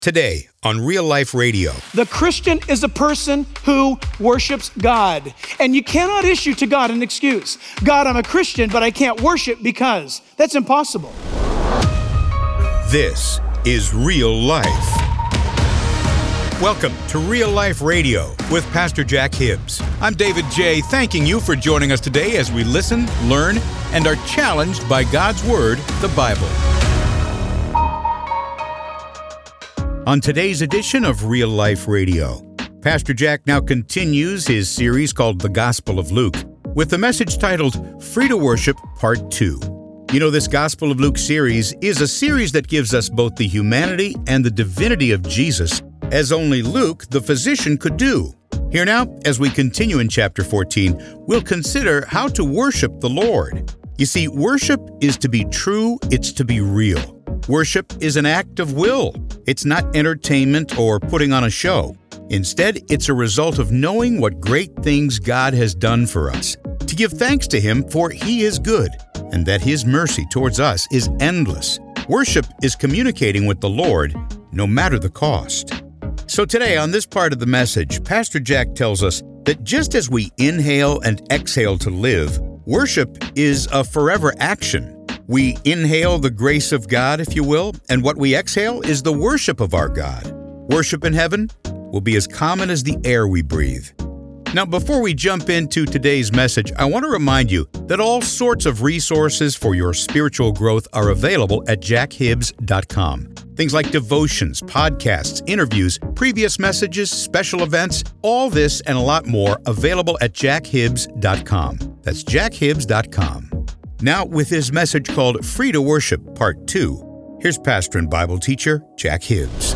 Today on Real Life Radio. The Christian is a person who worships God. And you cannot issue to God an excuse. God, I'm a Christian, but I can't worship because. That's impossible. This is Real Life. Welcome to Real Life Radio with Pastor Jack Hibbs. I'm David J., thanking you for joining us today as we listen, learn, and are challenged by God's Word, the Bible. On today's edition of Real Life Radio, Pastor Jack now continues his series called The Gospel of Luke with the message titled Free to Worship Part 2. You know, this Gospel of Luke series is a series that gives us both the humanity and the divinity of Jesus, as only Luke, the physician, could do. Here now, as we continue in chapter 14, we'll consider how to worship the Lord. You see, worship is to be true, it's to be real. Worship is an act of will. It's not entertainment or putting on a show. Instead, it's a result of knowing what great things God has done for us, to give thanks to Him for He is good, and that His mercy towards us is endless. Worship is communicating with the Lord, no matter the cost. So today, on this part of the message, Pastor Jack tells us that just as we inhale and exhale to live, worship is a forever action. We inhale the grace of God, if you will, and what we exhale is the worship of our God. Worship in heaven will be as common as the air we breathe. Now, before we jump into today's message, I want to remind you that all sorts of resources for your spiritual growth are available at jackhibbs.com. Things like devotions, podcasts, interviews, previous messages, special events, all this and a lot more available at jackhibbs.com. That's jackhibbs.com. Now, with his message called Free to Worship Part 2, here's pastor and Bible teacher Jack Hibbs.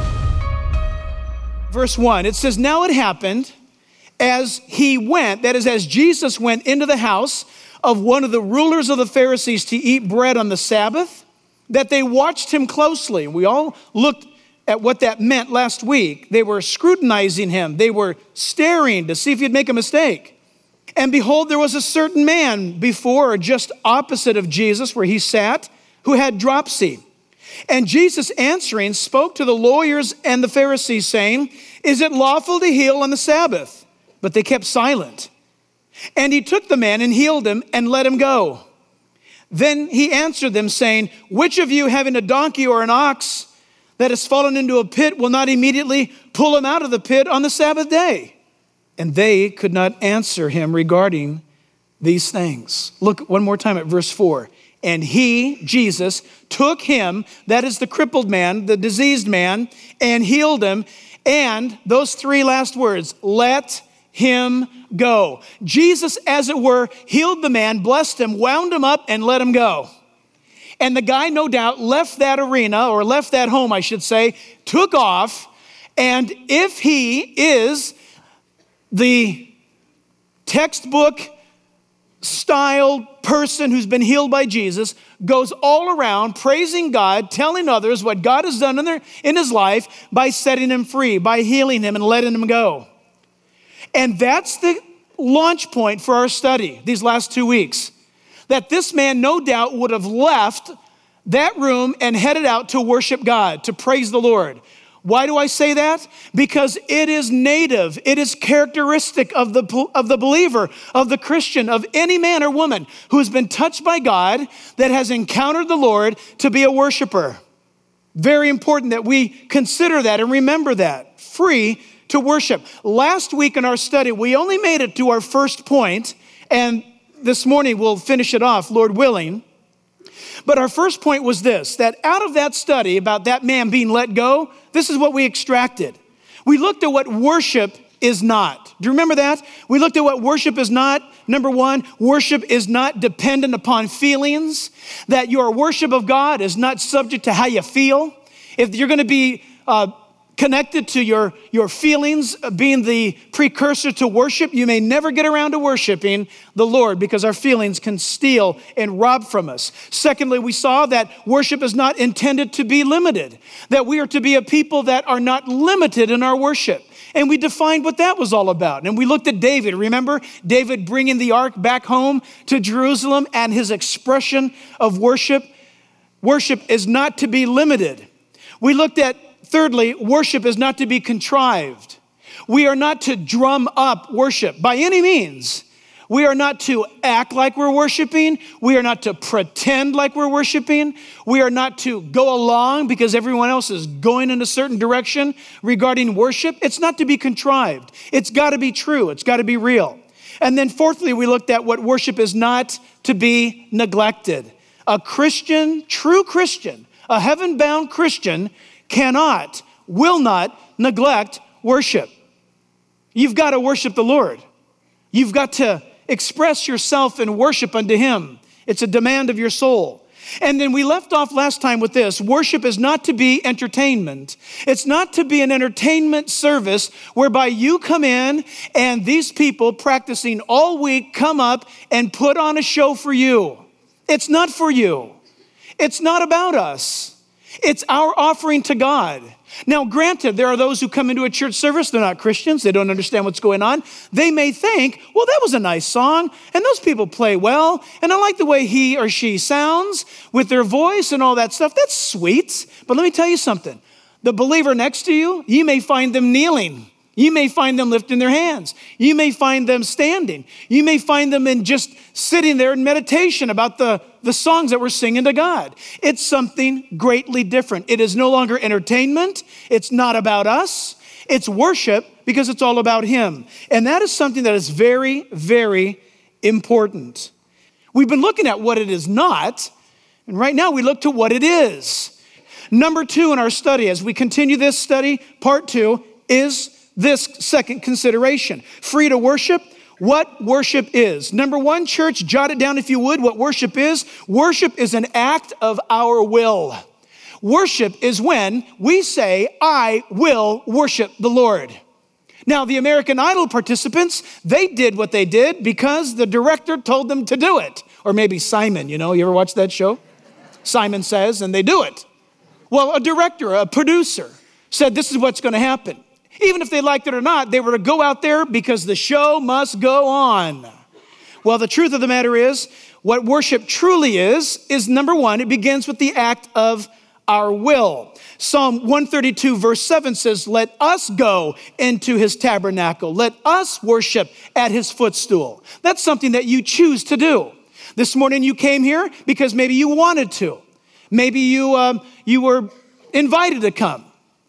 Verse 1, it says, Now it happened as he went, that is, as Jesus went into the house of one of the rulers of the Pharisees to eat bread on the Sabbath, that they watched him closely. We all looked at what that meant last week. They were scrutinizing him. They were staring to see if he'd make a mistake. And behold, there was a certain man before or just opposite of Jesus where he sat who had dropsy. And Jesus answering spoke to the lawyers and the Pharisees saying, Is it lawful to heal on the Sabbath? But they kept silent. And he took the man and healed him and let him go. Then he answered them saying, Which of you having a donkey or an ox that has fallen into a pit will not immediately pull him out of the pit on the Sabbath day? And they could not answer him regarding these things. Look one more time at verse 4. And he, Jesus, took him, that is the crippled man, the diseased man, and healed him. And those three last words, let him go. Jesus, as it were, healed the man, blessed him, wound him up, and let him go. And the guy, no doubt, left that arena, or left that home, I should say, took off. And if he is the textbook style person who's been healed by Jesus, goes all around praising God, telling others what God has done in his life by setting him free, by healing him and letting him go. And that's the launch point for our study these last 2 weeks. That this man no doubt would have left that room and headed out to worship God, to praise the Lord. Why do I say that? Because it is native, it is characteristic of the believer, of the Christian, of any man or woman who has been touched by God, that has encountered the Lord, to be a worshiper. Very important that we consider that and remember that. Free to worship. Last week in our study, we only made it to our first point, and this morning we'll finish it off, Lord willing. But our first point was this, that out of that study about that man being let go, this is what we extracted. We looked at what worship is not. Do you remember that? We looked at what worship is not. Number one, worship is not dependent upon feelings, that your worship of God is not subject to how you feel. If you're going to be connected to your feelings being the precursor to worship, you may never get around to worshiping the Lord because our feelings can steal and rob from us. Secondly, we saw that worship is not intended to be limited, that we are to be a people that are not limited in our worship. And we defined what that was all about. And we looked at David. Remember David bringing the ark back home to Jerusalem and his expression of worship. Worship is not to be limited. We looked at Thirdly, worship is not to be contrived. We are not to drum up worship by any means. We are not to act like we're worshiping. We are not to pretend like we're worshiping. We are not to go along because everyone else is going in a certain direction regarding worship. It's not to be contrived. It's got to be true. It's got to be real. And then fourthly, we looked at what worship is not to be neglected. A Christian, true Christian, a heaven-bound Christian cannot, will not neglect worship. You've got to worship the Lord. You've got to express yourself in worship unto Him. It's a demand of your soul. And then we left off last time with this. Worship is not to be entertainment. It's not to be an entertainment service whereby you come in and these people practicing all week come up and put on a show for you. It's not for you. It's not about us. It's our offering to God. Now, granted, there are those who come into a church service, they're not Christians, they don't understand what's going on. They may think, well, that was a nice song, and those people play well, and I like the way he or she sounds with their voice and all that stuff. That's sweet. But let me tell you something. The believer next to you, you may find them kneeling. You may find them lifting their hands. You may find them standing. You may find them in just sitting there in meditation about the songs that we're singing to God. It's something greatly different. It is no longer entertainment. It's not about us. It's worship because it's all about Him. And that is something that is very, very important. We've been looking at what it is not, and right now we look to what it is. Number 2 in our study, as we continue this study, part 2, is this second consideration. Free to worship, what worship is. Number 1, church, jot it down if you would, what worship is. Worship is an act of our will. Worship is when we say, I will worship the Lord. Now, the American Idol participants, they did what they did because the director told them to do it. Or maybe Simon, you ever watch that show? Simon Says, and they do it. Well, a director, a producer said this is what's going to happen. Even if they liked it or not, they were to go out there because the show must go on. Well, the truth of the matter is, what worship truly is number 1, it begins with the act of our will. Psalm 132 verse 7 says, let us go into His tabernacle. Let us worship at His footstool. That's something that you choose to do. This morning you came here because maybe you wanted to. Maybe you were invited to come.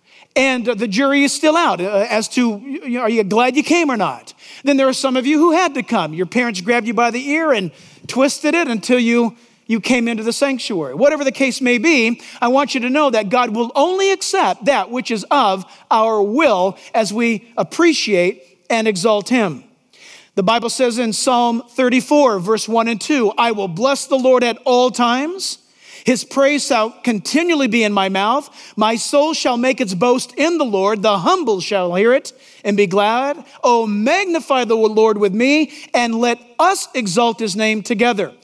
And the jury is still out as to, are you glad you came or not? Then there are some of you who had to come. Your parents grabbed you by the ear and twisted it until you came into the sanctuary. Whatever the case may be, I want you to know that God will only accept that which is of our will as we appreciate and exalt Him. The Bible says in Psalm 34, verse 1 and 2, I will bless the Lord at all times. His praise shall continually be in my mouth. My soul shall make its boast in the Lord. The humble shall hear it and be glad. Oh, magnify the Lord with me, and let us exalt His name together.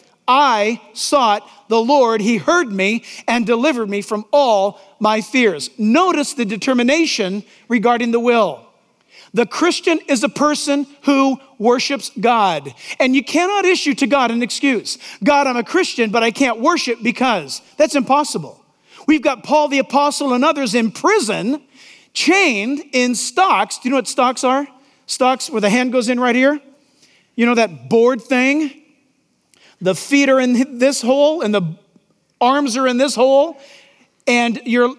I sought the Lord. He heard me and delivered me from all my fears. Notice the determination regarding the will. The Christian is a person who worships God. And you cannot issue to God an excuse. God, I'm a Christian, but I can't worship because. That's impossible. We've got Paul the Apostle and others in prison, chained in stocks. Do you know what stocks are? Stocks where the hand goes in right here. You know that board thing? The feet are in this hole and the arms are in this hole. And you're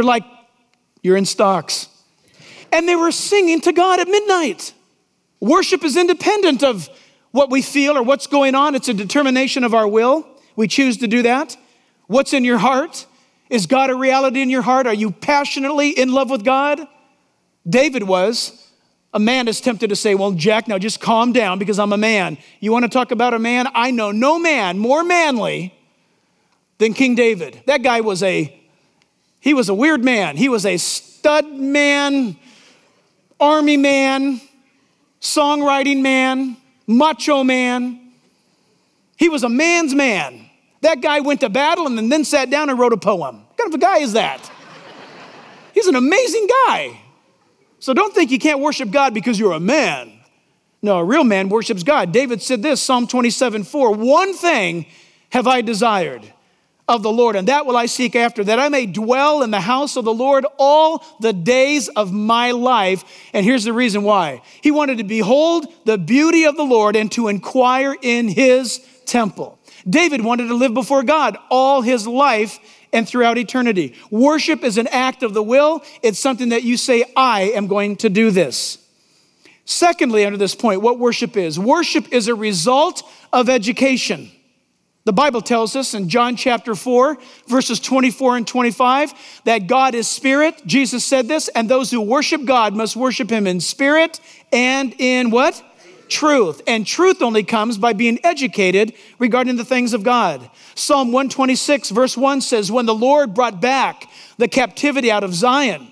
in stocks. And they were singing to God at midnight. Worship is independent of what we feel or what's going on. It's a determination of our will. We choose to do that. What's in your heart? Is God a reality in your heart? Are you passionately in love with God? David was. A man is tempted to say, well, Jack, now just calm down because I'm a man. You want to talk about a man? I know no man more manly than King David. That guy was a weird man. He was a stud man, army man, songwriting man, macho man. He was a man's man. That guy went to battle and then sat down and wrote a poem. What kind of a guy is that? He's an amazing guy. So don't think you can't worship God because you're a man. No, a real man worships God. David said this, Psalm 27:4, one thing have I desired of the Lord, and that will I seek after, that I may dwell in the house of the Lord all the days of my life. And here's the reason why. He wanted to behold the beauty of the Lord and to inquire in his temple. David wanted to live before God all his life and throughout eternity. Worship is an act of the will. It's something that you say, I am going to do this. Secondly, under this point, what worship is. Worship is a result of education. The Bible tells us in John chapter 4, verses 24 and 25, that God is spirit. Jesus said this, and those who worship God must worship him in spirit and in what? Truth. And truth only comes by being educated regarding the things of God. Psalm 126, verse 1 says, when the Lord brought back the captivity out of Zion,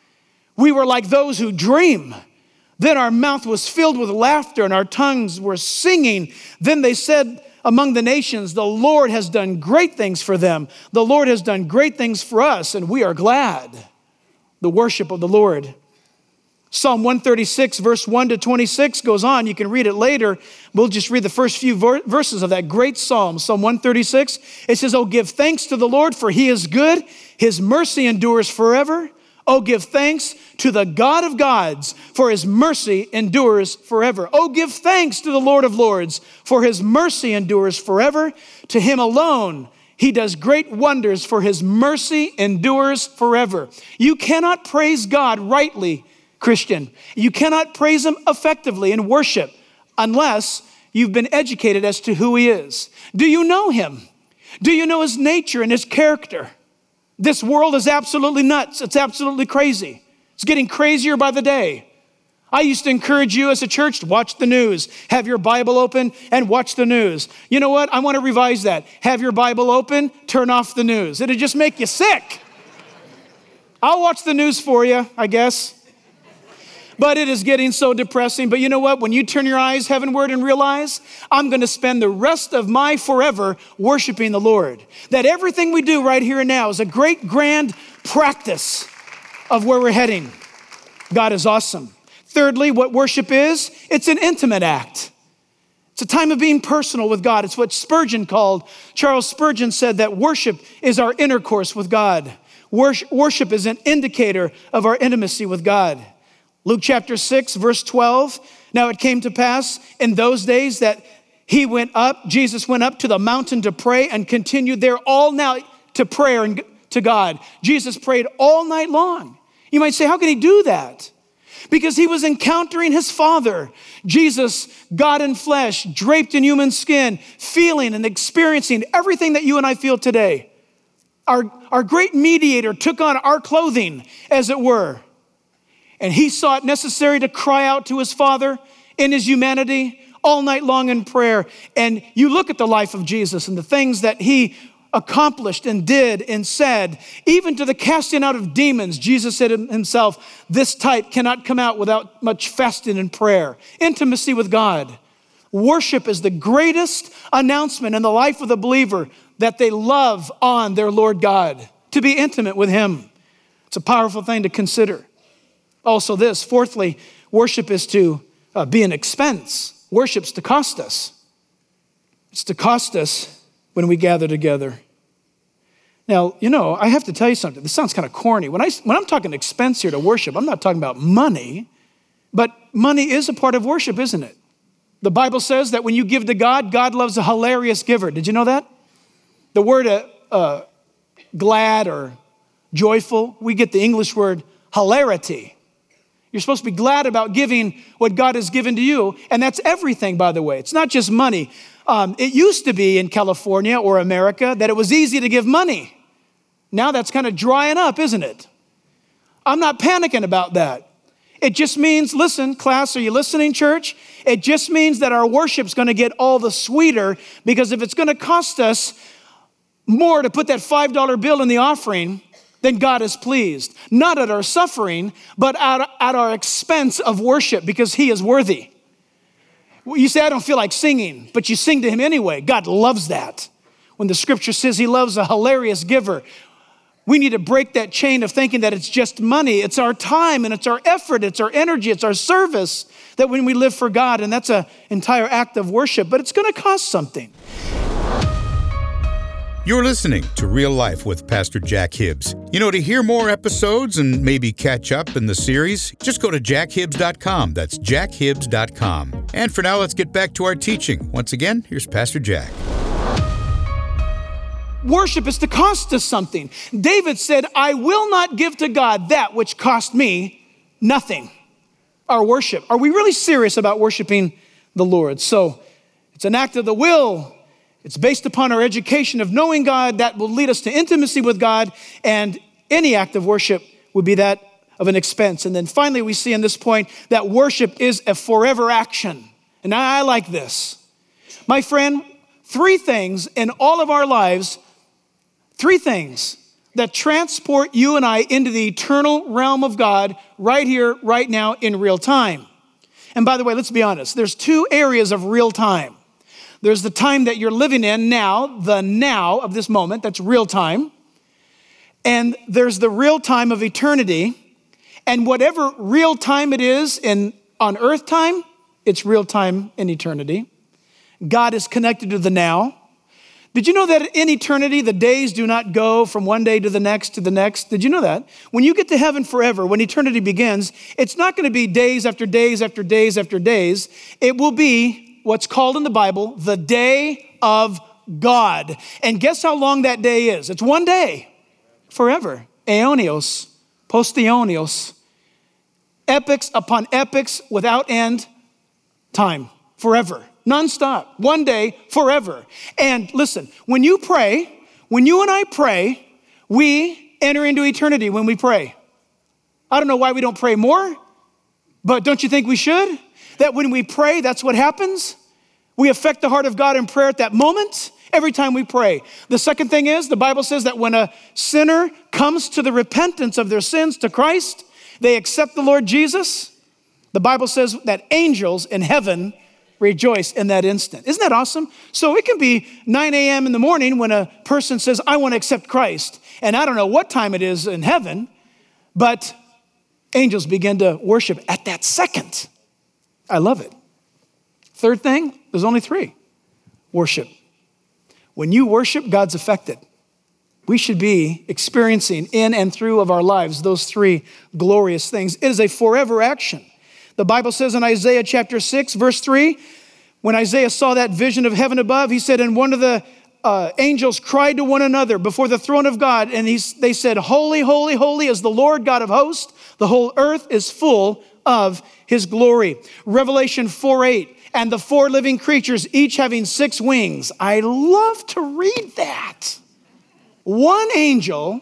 we were like those who dream. Then our mouth was filled with laughter and our tongues were singing. Then they said among the nations, the Lord has done great things for them. The Lord has done great things for us, and we are glad. The worship of the Lord. Psalm 136, verse 1 to 26 goes on. You can read it later. We'll just read the first few verses of that great psalm. Psalm 136, it says, oh, give thanks to the Lord, for he is good. His mercy endures forever. Oh, give thanks to the God of gods, for his mercy endures forever. Oh, give thanks to the Lord of lords, for his mercy endures forever. To him alone he does great wonders, for his mercy endures forever. You cannot praise God rightly, Christian. You cannot praise him effectively in worship unless you've been educated as to who he is. Do you know him? Do you know his nature and his character? This world is absolutely nuts. It's absolutely crazy. It's getting crazier by the day. I used to encourage you as a church to watch the news. Have your Bible open and watch the news. You know what? I want to revise that. Have your Bible open, turn off the news. It'll just make you sick. I'll watch the news for you, I guess. But it is getting so depressing. But you know what? When you turn your eyes heavenward and realize, I'm going to spend the rest of my forever worshiping the Lord. That everything we do right here and now is a great grand practice of where we're heading. God is awesome. Thirdly, what worship is, it's an intimate act. It's a time of being personal with God. It's what Spurgeon called. Charles Spurgeon said that worship is our intercourse with God. Worship is an indicator of our intimacy with God. Luke chapter 6, verse 12. Now it came to pass in those days that Jesus went up to the mountain to pray and continued there all night to prayer and to God. Jesus prayed all night long. You might say, how can he do that? Because he was encountering his Father. Jesus, God in flesh, draped in human skin, feeling and experiencing everything that you and I feel today. Our great mediator took on our clothing, as it were. And he saw it necessary to cry out to his Father in his humanity all night long in prayer. And you look at the life of Jesus and the things that he accomplished and did and said, even to the casting out of demons. Jesus said himself, this type cannot come out without much fasting and prayer. Intimacy with God. Worship is the greatest announcement in the life of the believer, that they love on their Lord God, to be intimate with him. It's a powerful thing to consider. Also this, fourthly, worship is to be an expense. Worship's to cost us. It's to cost us when we gather together. Now, you know, I have to tell you something. This sounds kind of corny. When I'm talking expense here to worship, I'm not talking about money, but money is a part of worship, isn't it? The Bible says that when you give to God, God loves a hilarious giver. Did you know that? The word glad or joyful, we get the English word hilarity. You're supposed to be glad about giving what God has given to you. And that's everything, by the way. It's not just money. It used to be in California or America that it was easy to give money. Now that's kind of drying up, isn't it? I'm not panicking about that. It just means, listen, class, are you listening, church? It just means that our worship's going to get all the sweeter, because if it's going to cost us more to put that $5 bill in the offering, then God is pleased. Not at our suffering, but at our expense of worship, because he is worthy. You say, I don't feel like singing, but you sing to him anyway. God loves that. When the scripture says he loves a hilarious giver, we need to break that chain of thinking that it's just money. It's our time and it's our effort, it's our energy, it's our service, that when we live for God, and that's an entire act of worship, but it's going to cost something. You're listening to Real Life with Pastor Jack Hibbs. You know, to hear more episodes and maybe catch up in the series, just go to jackhibbs.com. That's jackhibbs.com. And for now, let's get back to our teaching. Once again, here's Pastor Jack. Worship is to cost us something. David said, I will not give to God that which cost me nothing. Our worship. Are we really serious about worshiping the Lord? So it's an act of the will. It's based upon our education of knowing God that will lead us to intimacy with God, and any act of worship would be that of an expense. And then finally, we see in this point that worship is a forever action. And I like this. My friend, 3 things in all of our lives, 3 things that transport you and I into the eternal realm of God right here, right now, in real time. And by the way, let's be honest. There's 2 areas of real time. There's the time that you're living in now, the now of this moment, that's real time. And there's the real time of eternity. And whatever real time it is on earth time, it's real time in eternity. God is connected to the now. Did you know that in eternity, the days do not go from one day to the next to the next? Did you know that? When you get to heaven forever, when eternity begins, it's not going to be days after days after days after days. It will be what's called in the Bible, the day of God. And guess how long that day is? It's one day, forever. Aeonios, post-aeonios, epics upon epics without end, time, forever, nonstop, one day, forever. And listen, when you pray, when you and I pray, we enter into eternity when we pray. I don't know why we don't pray more, but don't you think we should? That when we pray, that's what happens. We affect the heart of God in prayer at that moment, every time we pray. The second thing is, the Bible says that when a sinner comes to the repentance of their sins to Christ, they accept the Lord Jesus. The Bible says that angels in heaven rejoice in that instant. Isn't that awesome? So it can be 9 a.m. in the morning when a person says, I want to accept Christ. And I don't know what time it is in heaven, but angels begin to worship at that second. I love it. Third thing, there's only 3. Worship. When you worship, God's affected. We should be experiencing in and through of our lives those 3 glorious things. It is a forever action. The Bible says in Isaiah chapter 6, verse 3, when Isaiah saw that vision of heaven above, he said, and one of the angels cried to one another before the throne of God, and they said, holy, holy, holy is the Lord God of hosts. The whole earth is full of his glory. Revelation 4:8, and the 4 living creatures, each having 6 wings. I love to read that. One angel,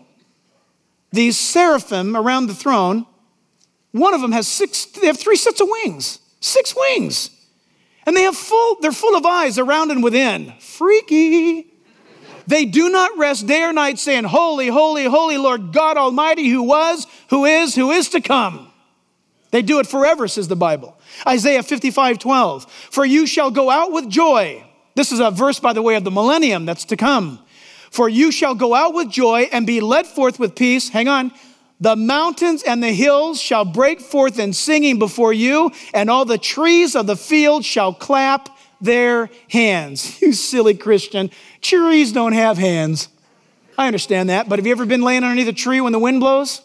these seraphim around the throne, one of them has 3 sets of wings, 6 wings. And they're full of eyes around and within. Freaky. They do not rest day or night saying, holy, holy, holy Lord God Almighty, who was, who is to come. They do it forever, says the Bible. Isaiah 55:12, for you shall go out with joy. This is a verse, by the way, of the millennium that's to come. For you shall go out with joy and be led forth with peace. Hang on. The mountains and the hills shall break forth in singing before you, and all the trees of the field shall clap their hands. You silly Christian. Trees don't have hands. I understand that, but have you ever been laying underneath a tree when the wind blows?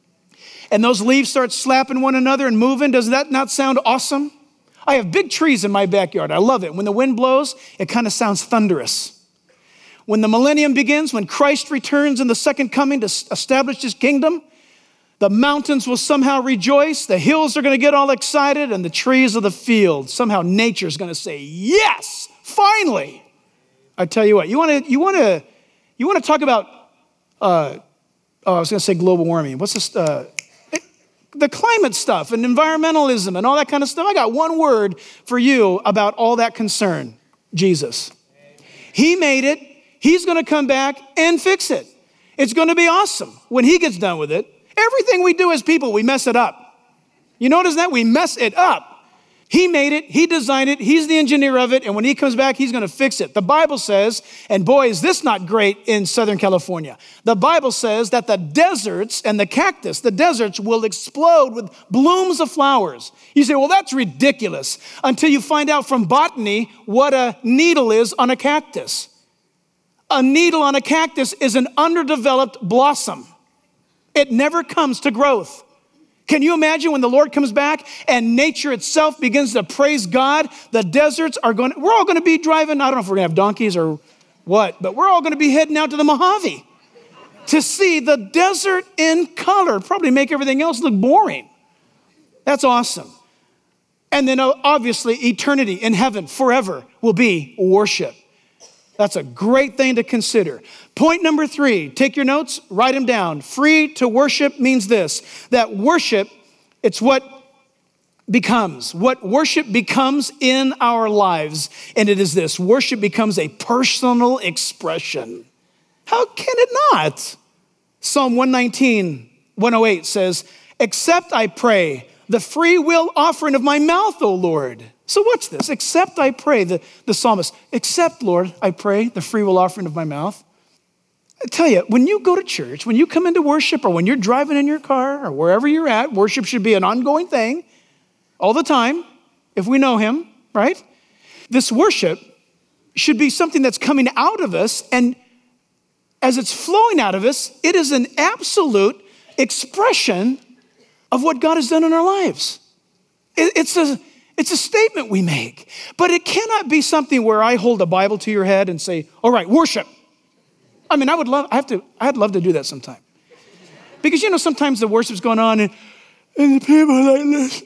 And those leaves start slapping one another and moving. Does that not sound awesome? I have big trees in my backyard. I love it. When the wind blows, it kind of sounds thunderous. When the millennium begins, when Christ returns in the second coming to establish his kingdom, the mountains will somehow rejoice. The hills are going to get all excited, and the trees of the field, somehow nature is going to say, yes, finally. I tell you what, you want to talk about, I was going to say global warming. What's this? The climate stuff and environmentalism and all that kind of stuff. I got one word for you about all that concern. Jesus. He made it. He's going to come back and fix it. It's going to be awesome when he gets done with it. Everything we do as people, we mess it up. You notice that? We mess it up. He made it. He designed it. He's the engineer of it. And when he comes back, he's going to fix it. The Bible says, and boy, is this not great in Southern California. The Bible says that the deserts and the cactus, the deserts will explode with blooms of flowers. You say, well, that's ridiculous, until you find out from botany what a needle is on a cactus. A needle on a cactus is an underdeveloped blossom. It never comes to growth. Can you imagine when the Lord comes back and nature itself begins to praise God? The deserts we're all going to be driving, I don't know if we're going to have donkeys or what, but we're all going to be heading out to the Mojave to see the desert in color, probably make everything else look boring. That's awesome. And then obviously eternity in heaven forever will be worship. That's a great thing to consider. Point number 3, take your notes, write them down. Free to worship means this, that worship, it's what worship becomes in our lives. And it is this, worship becomes a personal expression. How can it not? Psalm 119, 108 says, accept, I pray, the free will offering of my mouth, O Lord. So what's this? Accept, I pray, the psalmist. Accept, Lord, I pray, the free will offering of my mouth. I tell you, when you go to church, when you come into worship, or when you're driving in your car, or wherever you're at, worship should be an ongoing thing all the time, if we know him, right? This worship should be something that's coming out of us, and as it's flowing out of us, it is an absolute expression of what God has done in our lives. It's a statement we make, but it cannot be something where I hold a Bible to your head and say, all right, worship. I mean, I'd love to do that sometime. Because, sometimes the worship's going on and the people are like this,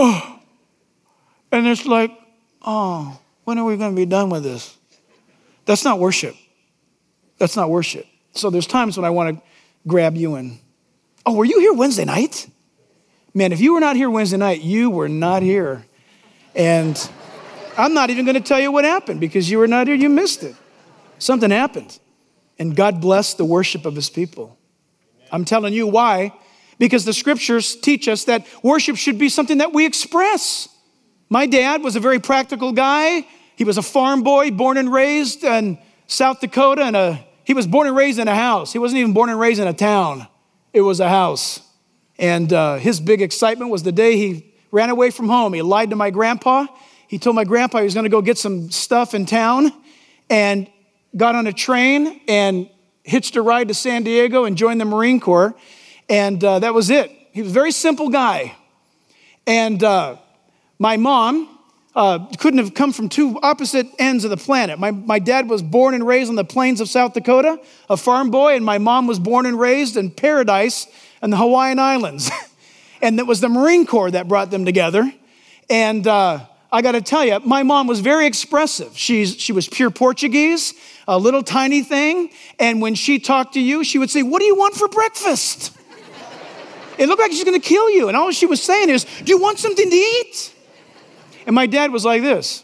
and it's like, when are we going to be done with this? That's not worship. That's not worship. So there's times when I want to grab you and, were you here Wednesday night? Man, if you were not here Wednesday night, you were not here. And I'm not even going to tell you what happened because you were not here, you missed it. Something happened. And God blessed the worship of his people. I'm telling you why. Because the scriptures teach us that worship should be something that we express. My dad was a very practical guy. He was a farm boy, born and raised in South Dakota. And he was born and raised in a house. He wasn't even born and raised in a town. It was a house. And his big excitement was the day he ran away from home. He lied to my grandpa. He told my grandpa he was going to go get some stuff in town and got on a train and hitched a ride to San Diego and joined the Marine Corps. And that was it. He was a very simple guy. And my mom couldn't have come from two opposite ends of the planet. My dad was born and raised on the plains of South Dakota, a farm boy, and my mom was born and raised in Paradise in the Hawaiian Islands. And it was the Marine Corps that brought them together. And I got to tell you, my mom was very expressive. She was pure Portuguese, a little tiny thing. And when she talked to you, she would say, what do you want for breakfast? It looked like she's going to kill you. And all she was saying is, do you want something to eat? And my dad was like this.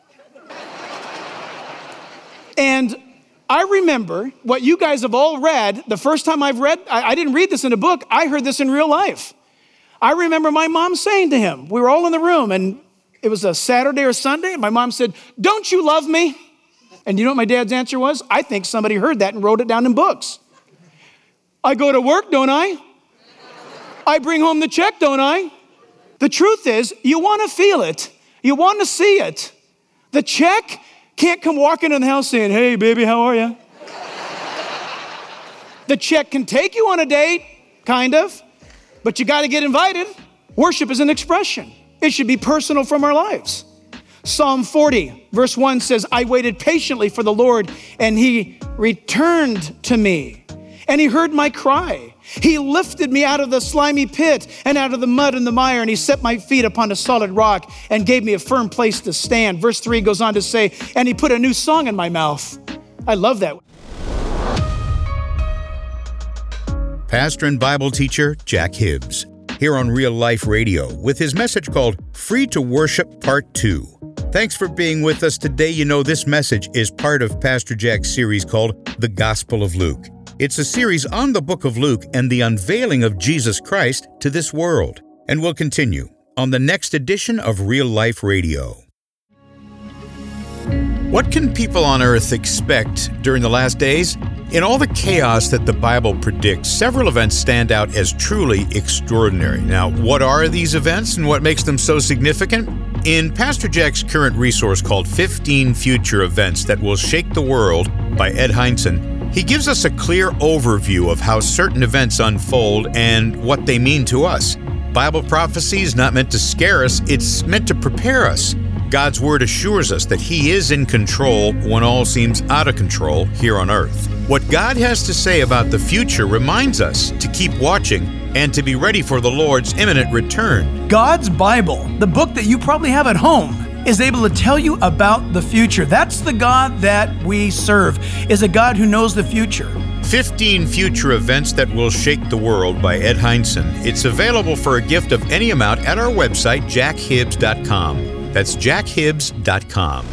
And I remember what you guys have all read. The first time I didn't read this in a book. I heard this in real life. I remember my mom saying to him, we were all in the room and it was a Saturday or Sunday. And my mom said, don't you love me? And you know what my dad's answer was? I think somebody heard that and wrote it down in books. I go to work, don't I? I bring home the check, don't I? The truth is, you want to feel it. You want to see it. The check can't come walking in the house saying, hey, baby, how are you? The check can take you on a date, kind of, but you got to get invited. Worship is an expression. It should be personal from our lives. Psalm 40, verse 1 says, I waited patiently for the Lord, and he returned to me, and he heard my cry. He lifted me out of the slimy pit and out of the mud and the mire, and he set my feet upon a solid rock and gave me a firm place to stand. Verse 3 goes on to say, and he put a new song in my mouth. I love that. Pastor and Bible teacher Jack Hibbs, here on Real Life Radio with his message called Free to Worship Part 2. Thanks for being with us today. You know, this message is part of Pastor Jack's series called The Gospel of Luke. It's a series on the book of Luke and the unveiling of Jesus Christ to this world. And we'll continue on the next edition of Real Life Radio. What can people on earth expect during the last days? In all the chaos that the Bible predicts, several events stand out as truly extraordinary. Now, what are these events and what makes them so significant? In Pastor Jack's current resource called 15 Future Events That Will Shake the World by Ed Hindson, he gives us a clear overview of how certain events unfold and what they mean to us. Bible prophecy is not meant to scare us, it's meant to prepare us. God's Word assures us that He is in control when all seems out of control here on earth. What God has to say about the future reminds us to keep watching and to be ready for the Lord's imminent return. God's Bible, the book that you probably have at home, is able to tell you about the future. That's the God that we serve, is a God who knows the future. 15 Future Events That Will Shake the World by Ed Hindson. It's available for a gift of any amount at our website, jackhibbs.com. That's jackhibbs.com.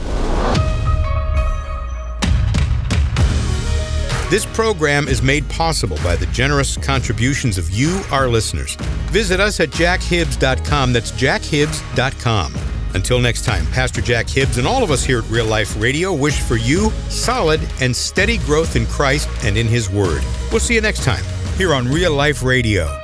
This program is made possible by the generous contributions of you, our listeners. Visit us at jackhibbs.com. That's jackhibbs.com. Until next time, Pastor Jack Hibbs and all of us here at Real Life Radio wish for you solid and steady growth in Christ and in His Word. We'll see you next time here on Real Life Radio.